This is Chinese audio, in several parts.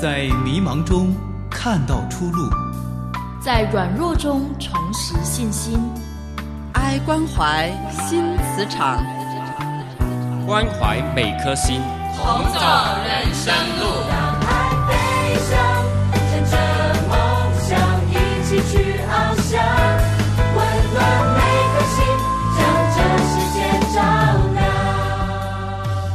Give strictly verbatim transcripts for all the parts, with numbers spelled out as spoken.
在迷茫中看到出路， 在软弱中重拾信心。 爱关怀新磁场， 关怀每颗心， 同走人生路。 让爱飞翔，乘着梦想一起去翱翔，温暖每颗心，将这世界照亮。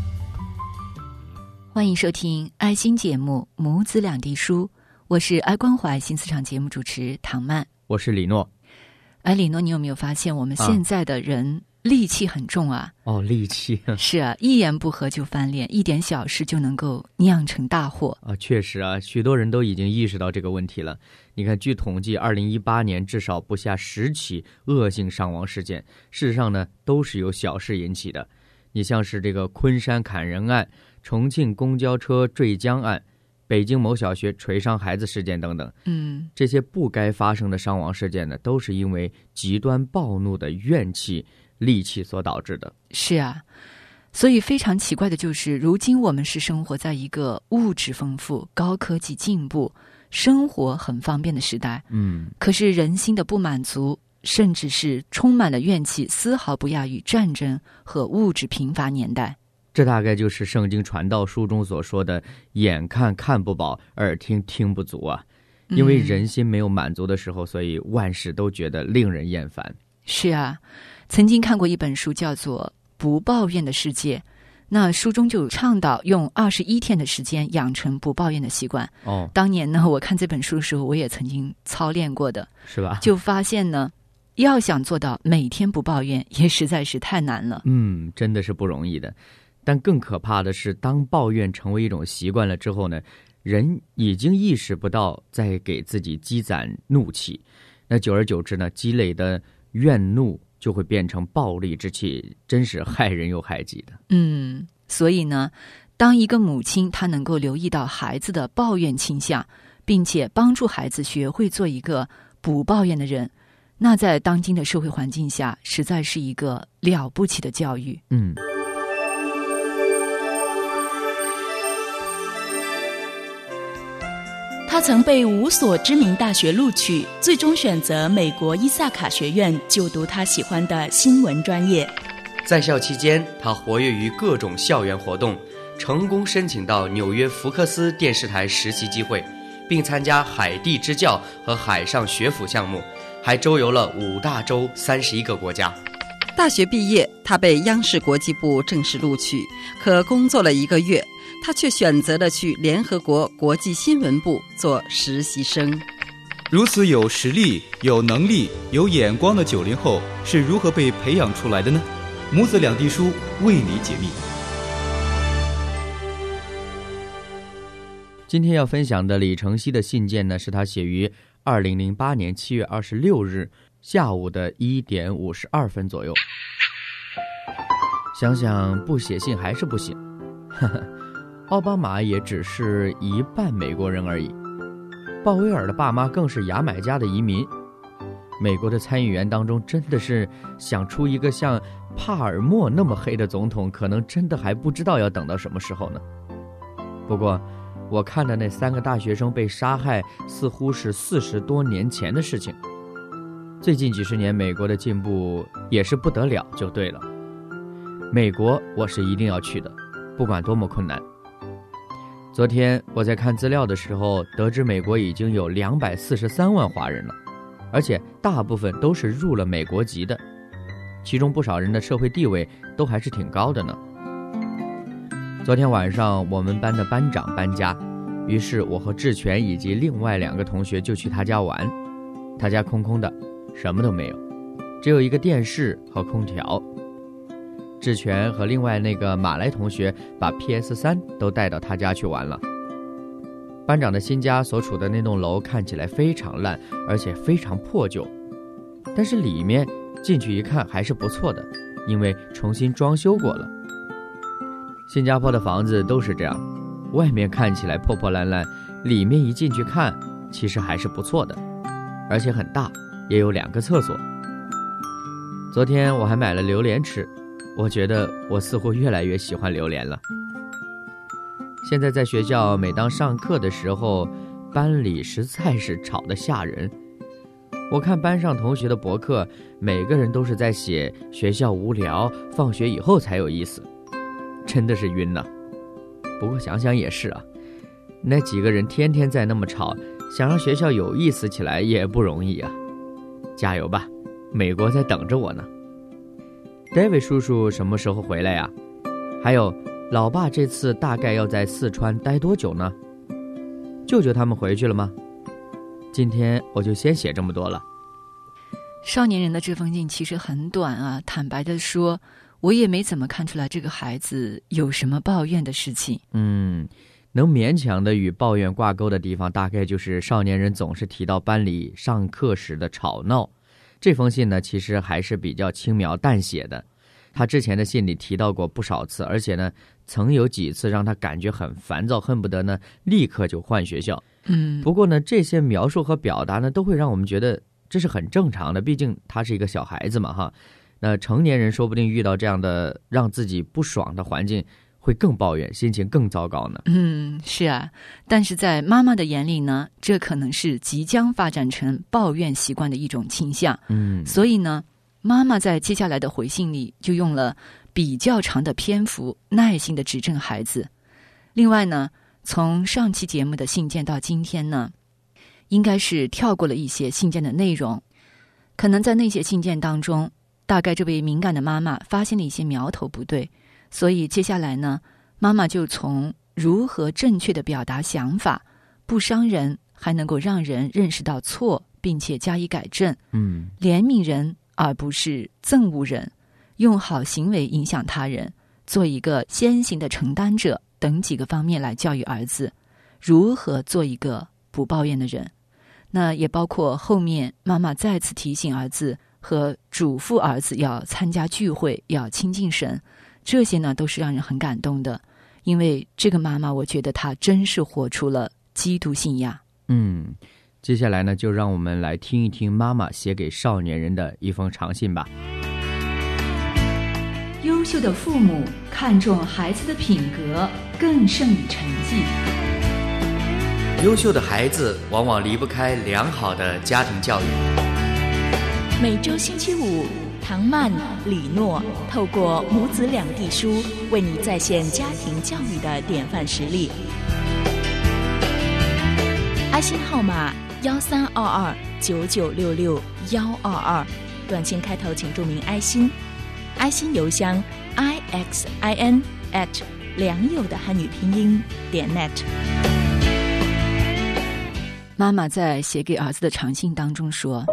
欢迎收听爱心节目《母子两地书》，我是爱关怀新磁场节目主持唐曼， 我是李诺。 哎，李诺，你有没有发现我们现在的人戾气很重啊？ 哦，戾气是啊，一言不合就翻脸，一点小事就能够酿成大祸啊！确实啊，许多人都已经意识到这个问题了。你看，据统计，二零一八年至少不下十起恶性伤亡事件，事实上呢，都是由小事引起的。你像是这个昆山砍人案、重庆公交车坠江案、北京某小学锤伤孩子事件等等， 嗯， 这些不该发生的伤亡事件呢，都是因为极端暴怒的怨气、戾气所导致的。 是啊，所以非常奇怪的就是，如今我们是生活在一个物质丰富、高科技进步、生活很方便的时代， 嗯， 可是人心的不满足，甚至是充满了怨气，丝毫不亚于战争和物质贫乏年代。 这大概就是圣经传道书中所说的眼看看不饱，耳听听不足啊。因为人心没有满足的时候，所以万事都觉得令人厌烦。 是啊，曾经看过一本书叫做《不抱怨的世界》，那书中就倡导用二十一天的时间养成不抱怨的习惯。 哦， 当年呢，我看这本书的时候，我也曾经操练过的， 是吧？ 就发现呢，要想做到每天不抱怨，也实在是太难了。 嗯，真的是不容易的。但更可怕的是，当抱怨成为一种习惯了之后呢，人已经意识不到在给自己积攒怒气，那久而久之呢，积累的怨怒就会变成暴戾之气，真是害人又害己的。 嗯，所以呢，当一个母亲她能够留意到孩子的抱怨倾向，并且帮助孩子学会做一个不抱怨的人，那在当今的社会环境下，实在是一个了不起的教育。 嗯。 他曾被五所知名大学录取，最终选择美国伊萨卡学院就读他喜欢的新闻专业。 在校期间，他活跃于各种校园活动，成功申请到纽约福克斯电视台实习机会，并参加海地支教和海上学府项目，还周游了五大洲三十一个国家。 大学毕业，他被央视国际部正式录取，可工作了一个月，他却选择了去联合国国际新闻部做实习生。 如此有实力、有能力、有眼光的九零后是如何被培养出来的呢？母子两地书为你解密。 今天要分享的李承熙的信件呢，是他写于二零零八年七月二十六日下午的一点五十二分左右。想想不写信还是不行，呵呵，奥巴马也只是一半美国人而已，鲍威尔的爸妈更是牙买加的移民。美国的参议员当中，真的是想出一个像帕尔默那么黑的总统，可能真的还不知道要等到什么时候呢。不过我看的那三个大学生被杀害，似乎是四十多年前的事情。最近几十年美国的进步也是不得了就对了。美国我是一定要去的，不管多么困难。昨天我在看资料的时候，得知美国已经有两百四十三万华人了，而且大部分都是入了美国籍的，其中不少人的社会地位都还是挺高的呢。昨天晚上我们班的班长搬家，于是我和志全以及另外两个同学就去他家玩。他家空空的，什么都没有，只有一个电视和空调。志全和另外那个马来同学把 P S 三 都带到他家去玩了。班长的新家所处的那栋楼看起来非常烂，而且非常破旧，但是里面进去一看还是不错的，因为重新装修过了。新加坡的房子都是这样，外面看起来破破烂烂，里面一进去看其实还是不错的，而且很大，也有两个厕所。昨天我还买了榴莲吃，我觉得我似乎越来越喜欢榴莲了。 现在在学校，每当上课的时候，班里实在是吵得吓人。我看班上同学的博客，每个人都是在写学校无聊，放学以后才有意思，真的是晕呐。不过想想也是啊，那几个人天天在那么吵，想让学校有意思起来也不容易啊。加油吧，美国在等着我呢。David 叔叔什么时候回来呀？还有，老爸这次大概要在四川待多久呢？舅舅他们回去了吗？今天我就先写这么多了。 少年人的这封信其实很短啊，坦白的说，我也没怎么看出来这个孩子有什么抱怨的事情。 嗯，能勉强的与抱怨挂钩的地方，大概就是少年人总是提到班里上课时的吵闹。这封信呢，其实还是比较轻描淡写的。他之前的信里提到过不少次，而且呢，曾有几次让他感觉很烦躁，恨不得呢立刻就换学校。 嗯， 不过呢，这些描述和表达呢，都会让我们觉得这是很正常的，毕竟他是一个小孩子嘛，哈。那成年人说不定遇到这样的让自己不爽的环境，会更抱怨，心情更糟糕呢。 嗯，是啊，但是在妈妈的眼里呢，这可能是即将发展成抱怨习惯的一种倾向。 嗯， 所以呢，妈妈在接下来的回信里就用了比较长的篇幅，耐心地指正孩子。另外呢，从上期节目的信件到今天呢，应该是跳过了一些信件的内容，可能在那些信件当中，大概这位敏感的妈妈发现了一些苗头不对，所以接下来呢，妈妈就从如何正确地表达想法，不伤人，还能够让人认识到错，并且加以改正， 嗯， 怜悯人而不是憎恶人，用好行为影响他人，做一个先行的承担者等几个方面来教育儿子如何做一个不抱怨的人。那也包括后面妈妈再次提醒儿子和嘱咐儿子要参加聚会，要亲近神，这些呢都是让人很感动的。因为这个妈妈，我觉得她真是活出了基督信仰。 嗯，接下来呢，就让我们来听一听妈妈写给少年人的一封长信吧。 优秀的父母看重孩子的品格，更胜于成绩。 优秀的孩子往往离不开良好的家庭教育。 每周星期五，唐曼、李诺透过母子两地书，为你再现家庭教育的典范实例。爱心号码幺三二二九九六六幺二二，短信开头请注明爱心。爱心邮箱 i x i n at 良友的汉语拼音点 net。 妈妈在写给儿子的长信当中说：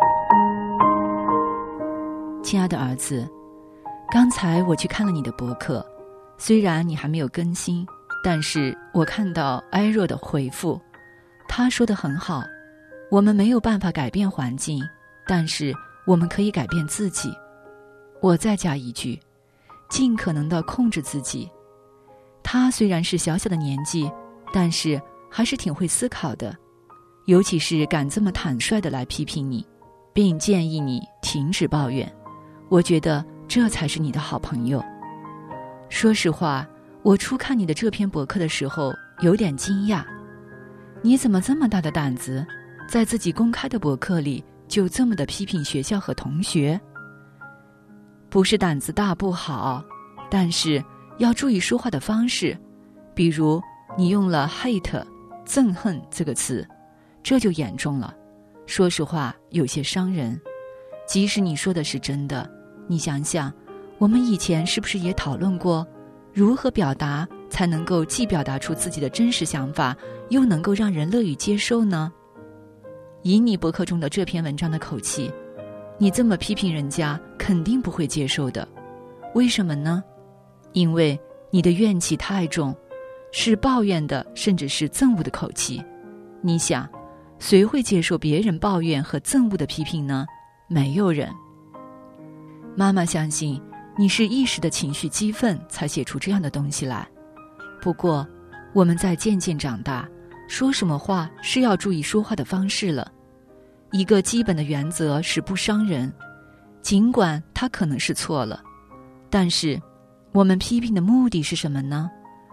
亲爱的儿子，刚才我去看了你的博客，虽然你还没有更新，但是我看到埃若的回复，他说得很好，我们没有办法改变环境，但是我们可以改变自己。我再加一句，尽可能地控制自己。他虽然是小小的年纪，但是还是挺会思考的，尤其是敢这么坦率地来批评你，并建议你停止抱怨。我觉得这才是你的好朋友。说实话，我初看你的这篇博客的时候有点惊讶，你怎么这么大的胆子，在自己公开的博客里就这么的批评学校和同学？不是胆子大不好，但是要注意说话的方式，比如你用了 hate 憎恨这个词，这就严重了，说实话有些伤人。即使你说的是真的，你想想，我们以前是不是也讨论过如何表达才能够既表达出自己的真实想法，又能够让人乐于接受呢？以你博客中的这篇文章的口气，你这么批评人家肯定不会接受的。为什么呢？因为你的怨气太重，是抱怨的甚至是憎恶的口气。你想，谁会接受别人抱怨和憎恶的批评呢？没有人。妈妈相信你是一时的情绪激愤才写出这样的东西来，不过我们在渐渐长大，说什么话是要注意说话的方式了。一个基本的原则是不伤人，尽管他可能是错了，但是我们批评的目的是什么呢？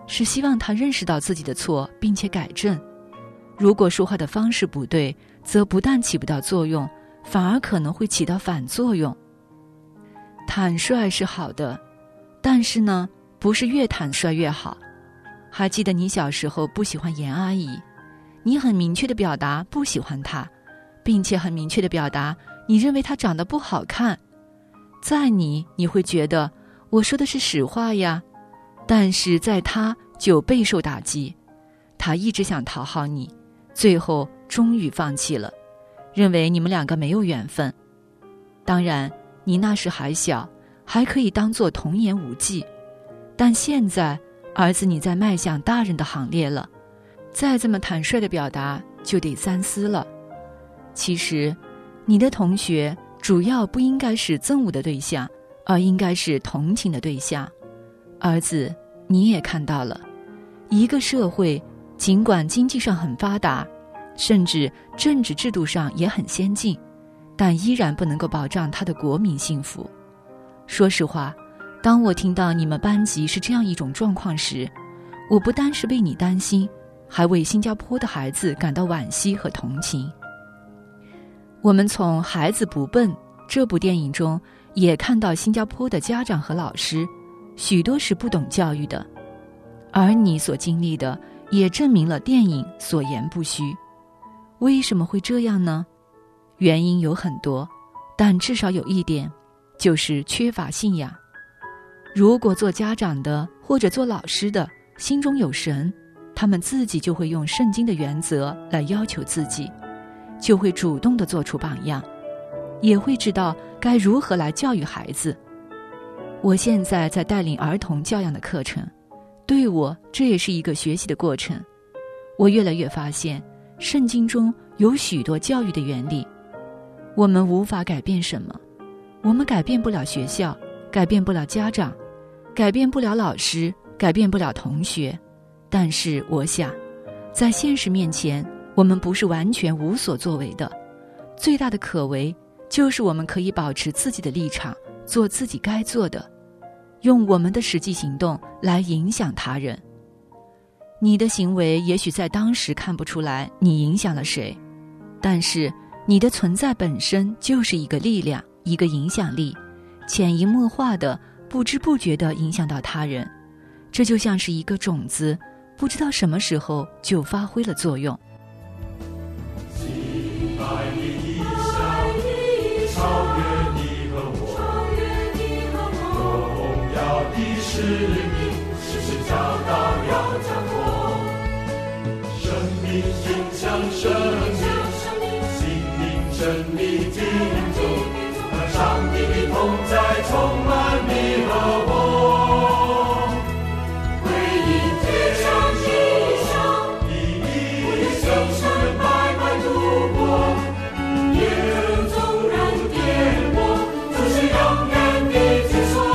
是希望他认识到自己的错并且改正。如果说话的方式不对，则不但起不到作用，反而可能会起到反作用。坦率是好的，但是呢，不是越坦率越好。还记得你小时候不喜欢严阿姨，你很明确地表达不喜欢她，并且很明确地表达你认为她长得不好看。在你，你会觉得我说的是实话呀，但是在她就备受打击。她一直想讨好你，最后终于放弃了，认为你们两个没有缘分。当然，你那时还小，还可以当作童言无忌，但现在儿子你在迈向大人的行列了，再这么坦率的表达就得三思了。其实你的同学主要不应该是憎恶的对象，而应该是同情的对象。儿子，你也看到了，一个社会尽管经济上很发达，甚至政治制度上也很先进，但依然不能够保障他的国民幸福。说实话，当我听到你们班级是这样一种状况时，我不单是为你担心，还为新加坡的孩子感到惋惜和同情。我们从《孩子不笨》这部电影中也看到新加坡的家长和老师许多是不懂教育的，而你所经历的也证明了电影所言不虚。为什么会这样呢？原因有很多，但至少有一点，就是缺乏信仰。如果做家长的或者做老师的心中有神，他们自己就会用圣经的原则来要求自己，就会主动地做出榜样，也会知道该如何来教育孩子。我现在在带领儿童教养的课程，对我这也是一个学习的过程。我越来越发现圣经中有许多教育的原理。我们无法改变什么，我们改变不了学校，改变不了家长，改变不了老师，改变不了同学。但是我想，在现实面前，我们不是完全无所作为的。最大的可为就是我们可以保持自己的立场，做自己该做的，用我们的实际行动来影响他人。你的行为也许在当时看不出来你影响了谁，但是你的存在本身就是一个力量，一个影响力，潜移默化的不知不觉地影响到他人。这就像是一个种子，不知道什么时候就发挥了作用。 是你，时时找到要掌握，生命影响生命，心灵真理进步，让上帝的同在充满你和我，回应天上地上，我的心上白白度过，也曾纵然颠簸，就是永远的居所。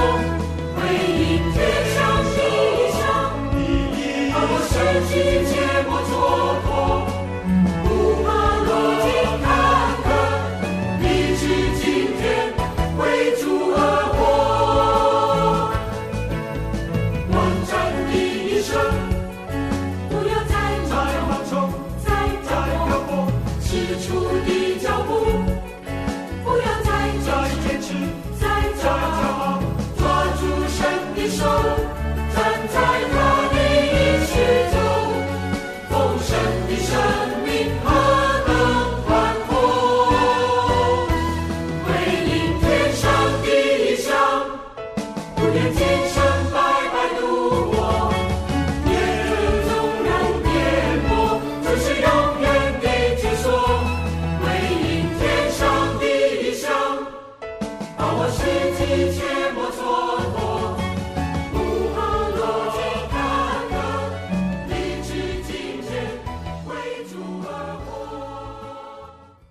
世界莫蹉跎，不怕路径坎坷，立志今天为主而活。短暂的一生，不要再再放纵，再再漂泊，踟蹰的脚步，不要再再坚持，再再骄傲，抓住神的手，站在他的应许中。神的生命何等宽阔，回应天上地上，不愿今生白白度过，也曾纵然颠簸，就是永远的居所。回应天上地上，把握时机切莫蹉跎，不怕路径坎坷，立志今天为主而活。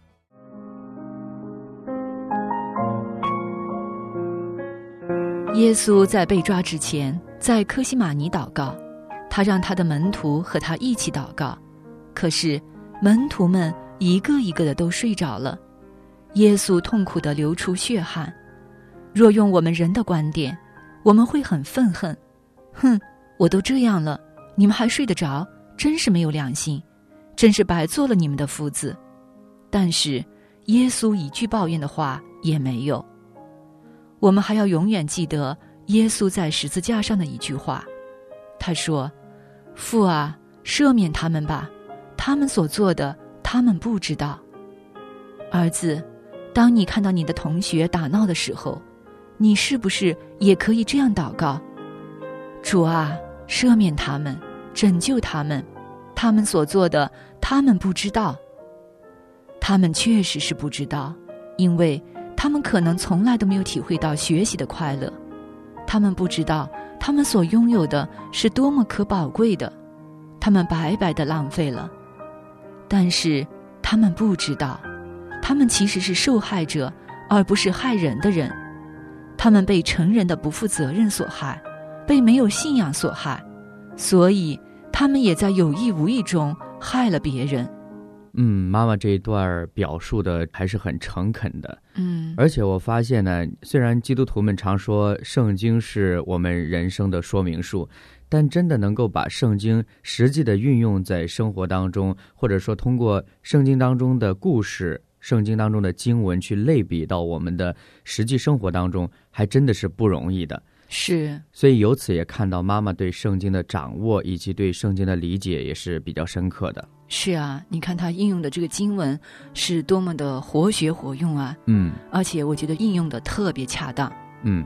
耶稣在被抓之前，在科西玛尼祷告，他让他的门徒和他一起祷告，可是门徒们一个一个的都睡着了。耶稣痛苦地流出血汗。若用我们人的观点，我们会很愤恨，哼，我都这样了， 你们还睡得着，真是没有良心，真是白做了你们的夫子。但是耶稣一句抱怨的话也没有。我们还要永远记得耶稣在十字架上的一句话，他说：父啊，赦免他们吧，他们所做的他们不知道。儿子，当你看到你的同学打闹的时候，你是不是也可以这样祷告？主啊，赦免他们，拯救他们，他们所做的他们不知道。他们确实是不知道，因为他们可能从来都没有体会到学习的快乐，他们不知道他们所拥有的是多么可宝贵的，他们白白的浪费了。但是他们不知道，他们其实是受害者，而不是害人的人。他们被成人的不负责任所害，被没有信仰所害，所以他们也在有意无意中害了别人。 嗯，妈妈这一段表述的还是很诚恳的。 嗯， 而且我发现呢，虽然基督徒们常说圣经是我们人生的说明书，但真的能够把圣经实际的运用在生活当中，或者说通过圣经当中的故事、圣经当中的经文去类比到我们的实际生活当中，还真的是不容易的。 是， 所以由此也看到妈妈对圣经的掌握以及对圣经的理解也是比较深刻的。 是啊，你看他应用的这个经文是多么的活学活用啊。 嗯， 而且我觉得应用的特别恰当。 嗯。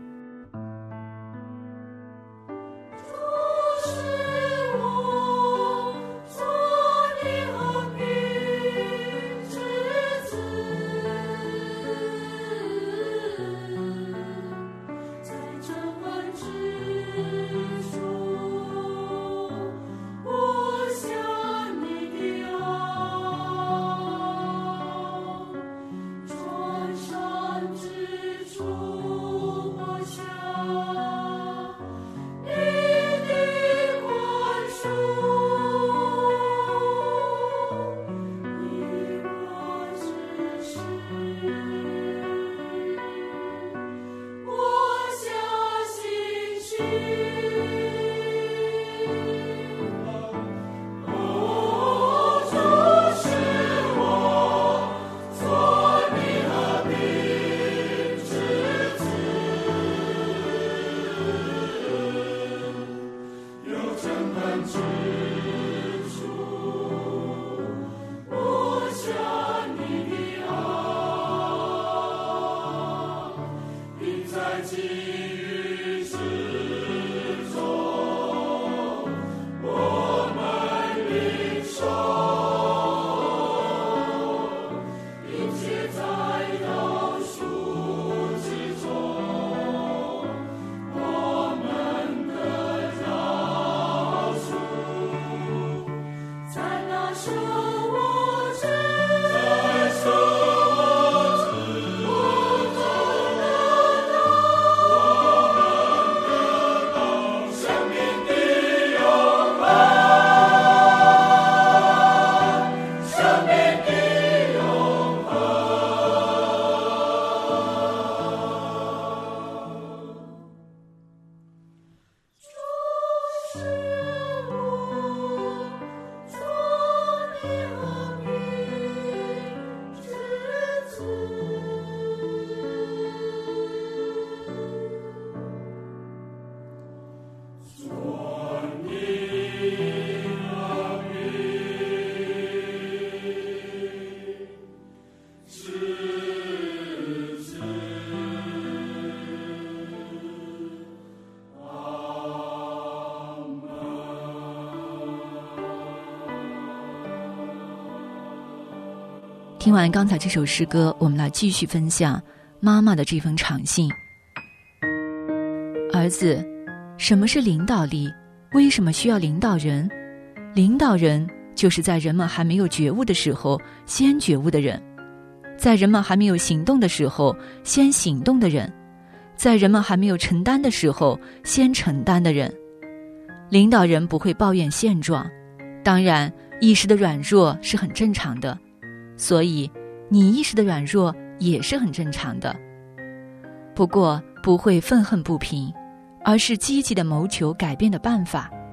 听完刚才这首诗歌，我们来继续分享妈妈的这封长信。儿子，什么是领导力？为什么需要领导人？领导人就是在人们还没有觉悟的时候先觉悟的人，在人们还没有行动的时候先行动的人，在人们还没有承担的时候先承担的人。领导人不会抱怨现状，当然一时的软弱是很正常的，所以你一时的软弱也是很正常的。不过不会愤恨不平，而是积极的谋求改变的办法。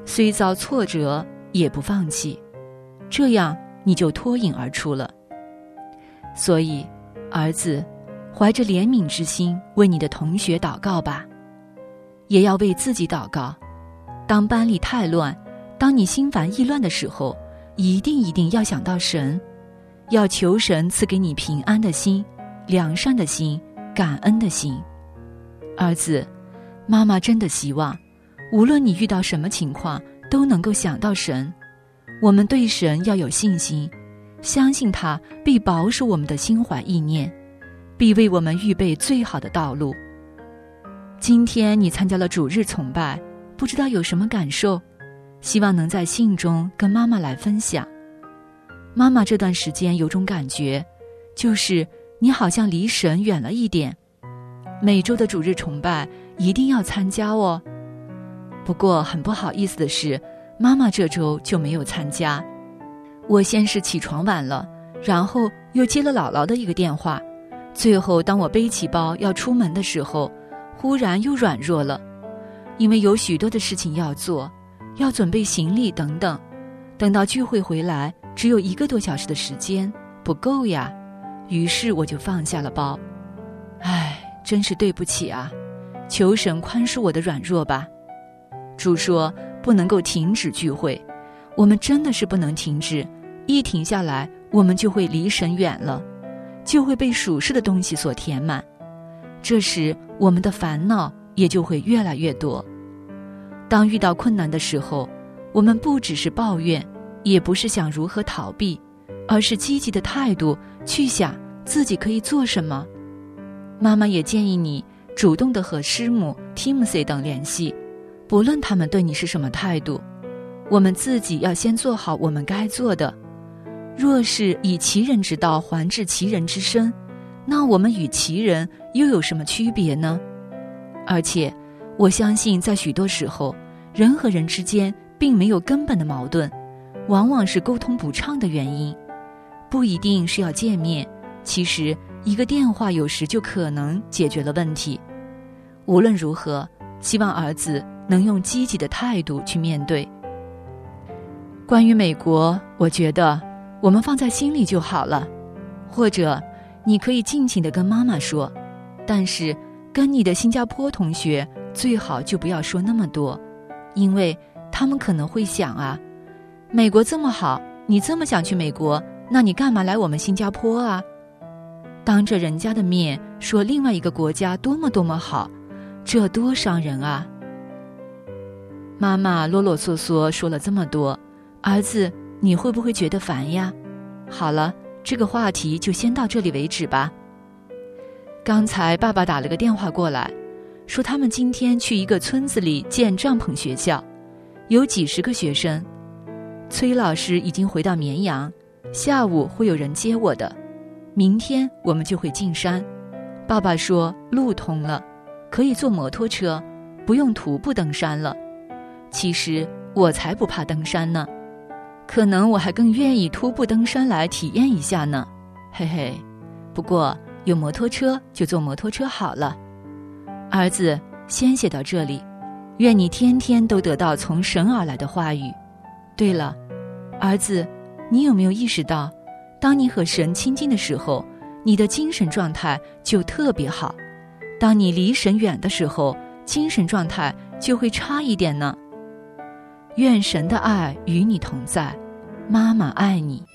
虽遭挫折也不放弃，这样你就脱颖而出了。所以，儿子，怀着怜悯之心为你的同学祷告吧，也要为自己祷告。当班里太乱，当你心烦意乱的时候，一定一定要想到神，要求神赐给你平安的心、良善的心、感恩的心。儿子，妈妈真的希望无论你遇到什么情况都能够想到神。我们对神要有信心，相信他必保守我们的心怀意念，必为我们预备最好的道路。今天你参加了主日崇拜，不知道有什么感受？希望能在信中跟妈妈来分享。妈妈这段时间有种感觉，就是你好像离神远了一点。每周的主日崇拜一定要参加哦。不过很不好意思的是，妈妈这周就没有参加。我先是起床晚了，然后又接了姥姥的一个电话，最后当我背起包要出门的时候，忽然又软弱了，因为有许多的事情要做，要准备行李等等。等到聚会回来，只有一个多小时的时间，不够呀。于是我就放下了包。唉，真是对不起啊，求神宽恕我的软弱吧。主说不能够停止聚会，我们真的是不能停止，一停下来我们就会离神远了，就会被属世的东西所填满，这时我们的烦恼也就会越来越多。当遇到困难的时候，我们不只是抱怨，也不是想如何逃避，而是积极的态度去想自己可以做什么。妈妈也建议你主动地和师母 Timothy 等联系，不论他们对你是什么态度，我们自己要先做好我们该做的。若是以其人之道还治其人之身，那我们与其人又有什么区别呢？而且我相信在许多时候，人和人之间并没有根本的矛盾，往往是沟通不畅的原因，不一定是要见面，其实一个电话有时就可能解决了问题。无论如何，希望儿子能用积极的态度去面对。关于美国，我觉得我们放在心里就好了，或者你可以尽情地跟妈妈说，但是跟你的新加坡同学最好就不要说那么多，因为他们可能会想啊，美国这么好，你这么想去美国，那你干嘛来我们新加坡啊？当着人家的面说另外一个国家多么多么好，这多伤人啊！妈妈啰啰嗦嗦说了这么多，儿子，你会不会觉得烦呀？好了，这个话题就先到这里为止吧。刚才爸爸打了个电话过来，说他们今天去一个村子里建帐篷学校，有几十个学生。崔老师已经回到绵阳，下午会有人接我的，明天我们就会进山。爸爸说路通了，可以坐摩托车，不用徒步登山了。其实我才不怕登山呢，可能我还更愿意徒步登山来体验一下呢，嘿嘿。不过有摩托车就坐摩托车好了。儿子，先写到这里，愿你天天都得到从神而来的话语。对了，儿子，你有没有意识到，当你和神亲近的时候，你的精神状态就特别好，当你离神远的时候，精神状态就会差一点呢。愿神的爱与你同在，妈妈爱你。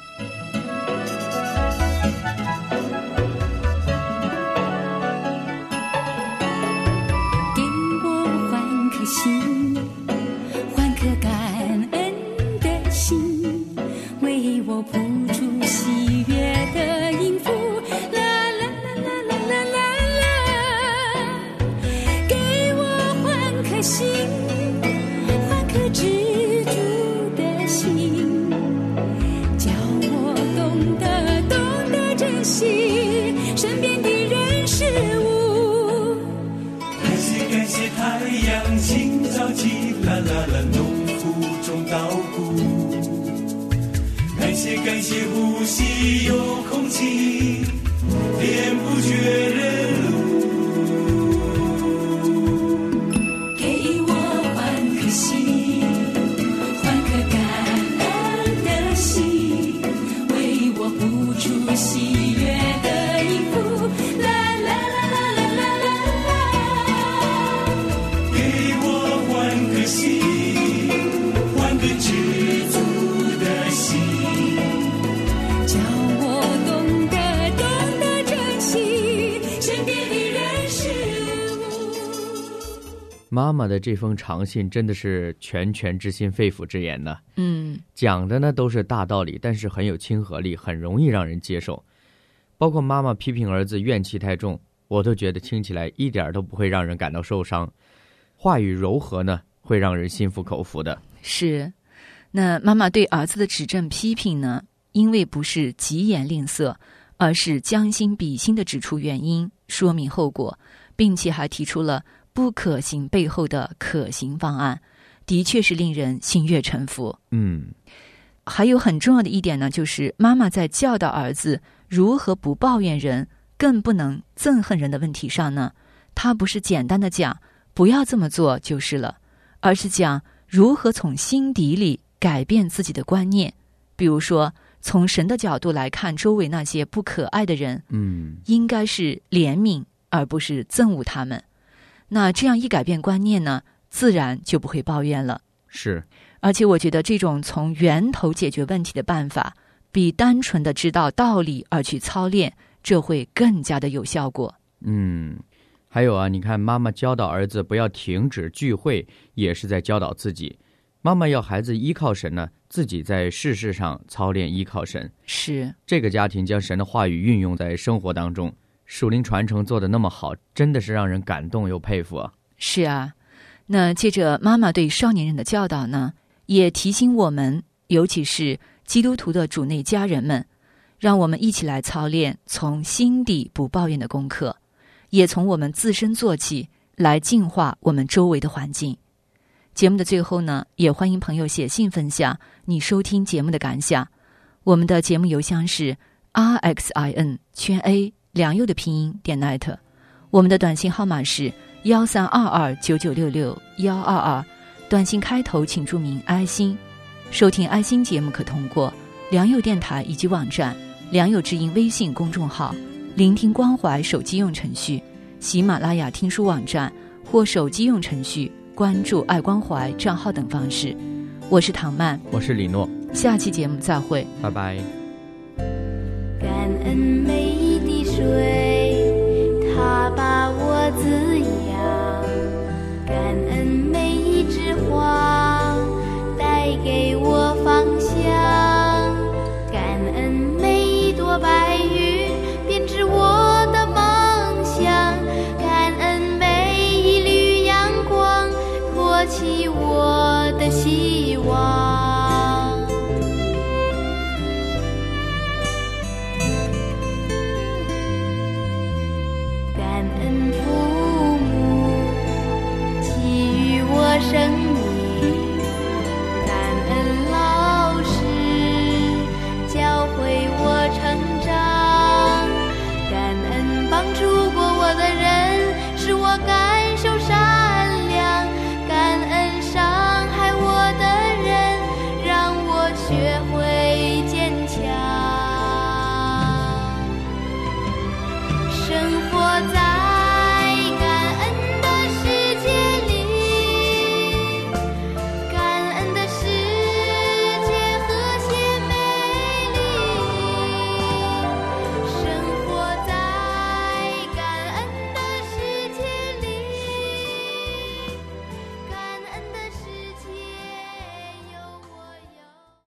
给我换颗心，换颗感恩的心，为我谱出喜悦的音符。啦啦啦啦啦啦啦，给我换颗心，换颗知足的心，叫我懂得懂得珍惜身边的人事物。 感谢感谢太阳清早起，啦啦啦，农夫种稻谷。感谢感谢呼吸有空气，遍不绝人路。 给我换颗心， 妈妈的这封长信真的是拳拳之心，肺腑之言呢。 嗯， 讲的呢都是大道理，但是很有亲和力，很容易让人接受。包括妈妈批评儿子怨气太重，我都觉得听起来一点都不会让人感到受伤。话语柔和呢，会让人心服口服的。 是，那妈妈对儿子的指正批评呢，因为不是疾言吝啬，而是将心比心地指出原因，说明后果，并且还提出了不可行背后的可行方案，的确是令人心悦诚服。 嗯， 还有很重要的一点呢，就是妈妈在教导儿子如何不抱怨人，更不能憎恨人的问题上呢，她不是简单的讲不要这么做就是了，而是讲如何从心底里改变自己的观念。比如说，从神的角度来看周围那些不可爱的人， 嗯， 应该是怜悯而不是憎恶他们。那这样一改变观念呢，自然就不会抱怨了。 是， 而且我觉得这种从源头解决问题的办法，比单纯的知道道理而去操练，这会更加的有效果。 嗯，还有啊，你看妈妈教导儿子不要停止聚会，也是在教导自己。妈妈要孩子依靠神呢，自己在事事上操练依靠神。 是， 这个家庭将神的话语运用在生活当中，属灵传承做得那么好，真的是让人感动又佩服啊。 是啊，那接着妈妈对少年人的教导呢，也提醒我们，尤其是基督徒的主内家人们，让我们一起来操练从心底不抱怨的功课，也从我们自身做起，来净化我们周围的环境。节目的最后呢，也欢迎朋友写信分享你收听节目的感想。我们的节目邮箱是 r x i n 圈 a 良佑的拼音点 net， 我们的短信号码是幺三二二九九六六幺二二，短信开头请注明爱心。收听爱心节目可通过良友电台以及网站、良友之音微信公众号、聆听关怀手机用程序、喜马拉雅听书网站或手机用程序关注爱关怀账号等方式。我是唐曼， 我是李诺， 下期节目再会， 拜拜。 感恩每一滴水，它把我滋养；感恩每一枝花，带给我方向；感恩每一朵白云，编织我的梦想；感恩每一缕阳光，托起我的希望。感恩父母给予我生